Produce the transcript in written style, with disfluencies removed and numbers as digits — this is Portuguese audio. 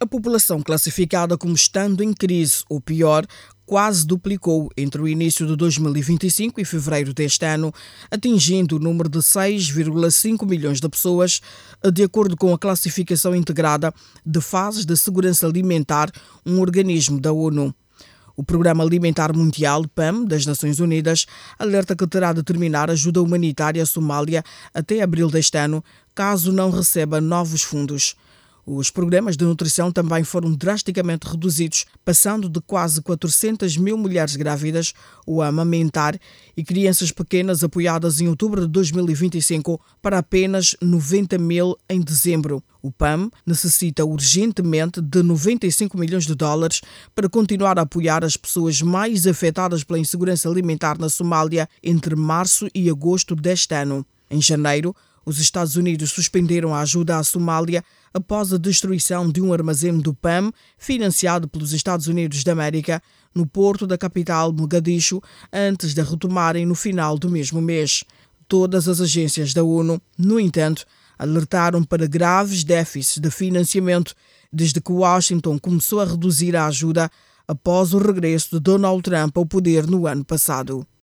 A população classificada como estando em crise ou pior quase duplicou entre o início de 2025 e fevereiro deste ano, atingindo o número de 6,5 milhões de pessoas, de acordo com a classificação integrada de fases de segurança alimentar, um organismo da ONU. O Programa Alimentar Mundial, PAM, das Nações Unidas, alerta que terá de terminar a ajuda humanitária à Somália até abril deste ano, caso não receba novos fundos. Os programas de nutrição também foram drasticamente reduzidos, passando de quase 400 mil mulheres grávidas ou a amamentar e crianças pequenas apoiadas em outubro de 2025 para apenas 90 mil em dezembro. O PAM necessita urgentemente de 95 milhões de dólares para continuar a apoiar as pessoas mais afetadas pela insegurança alimentar na Somália entre março e agosto deste ano. Em janeiro, os Estados Unidos suspenderam a ajuda à Somália após a destruição de um armazém do PAM, financiado pelos Estados Unidos da América, no porto da capital Mogadishu, antes de retomarem no final do mesmo mês. Todas as agências da ONU, no entanto, alertaram para graves déficits de financiamento desde que Washington começou a reduzir a ajuda após o regresso de Donald Trump ao poder no ano passado.